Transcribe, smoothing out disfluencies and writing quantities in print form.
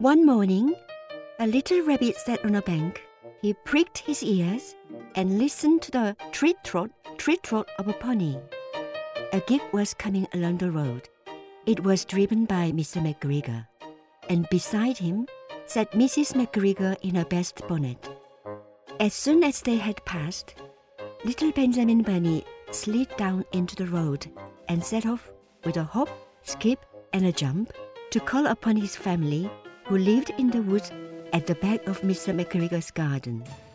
One morning, a little rabbit sat on a bank. He pricked his ears and listened to the treat-trot of a pony. A gig was coming along the road. It was driven by Mr. McGregor, and beside him sat Mrs. McGregor in her best bonnet. As soon as they had passed, little Benjamin Bunny slid down into the road and set off with a hop, skip, and a jump to call upon his family who lived in the woods at the back of Mr. McGregor's garden.